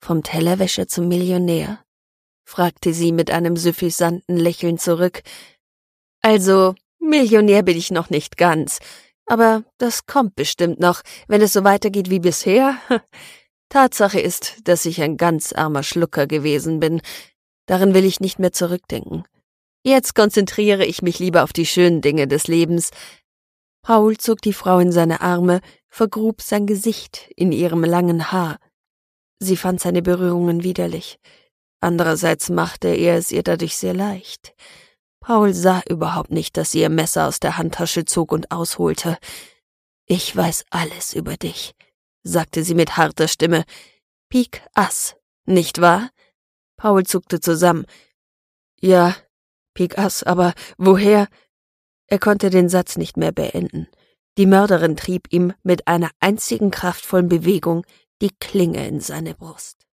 »Vom Tellerwäscher zum Millionär?« fragte sie mit einem süffisanten Lächeln zurück. »Also, Millionär bin ich noch nicht ganz, aber das kommt bestimmt noch, wenn es so weitergeht wie bisher. Tatsache ist, dass ich ein ganz armer Schlucker gewesen bin. Daran will ich nicht mehr zurückdenken. Jetzt konzentriere ich mich lieber auf die schönen Dinge des Lebens.« Paul zog die Frau in seine Arme, vergrub sein Gesicht in ihrem langen Haar. Sie fand seine Berührungen widerlich. Andererseits machte er es ihr dadurch sehr leicht. Paul sah überhaupt nicht, dass sie ihr Messer aus der Handtasche zog und ausholte. »Ich weiß alles über dich«, sagte sie mit harter Stimme. »Pik Ass, nicht wahr?« Paul zuckte zusammen. »Ja, Pik Ass, aber woher?« Er konnte den Satz nicht mehr beenden. Die Mörderin trieb ihm mit einer einzigen kraftvollen Bewegung die Klinge in seine Brust.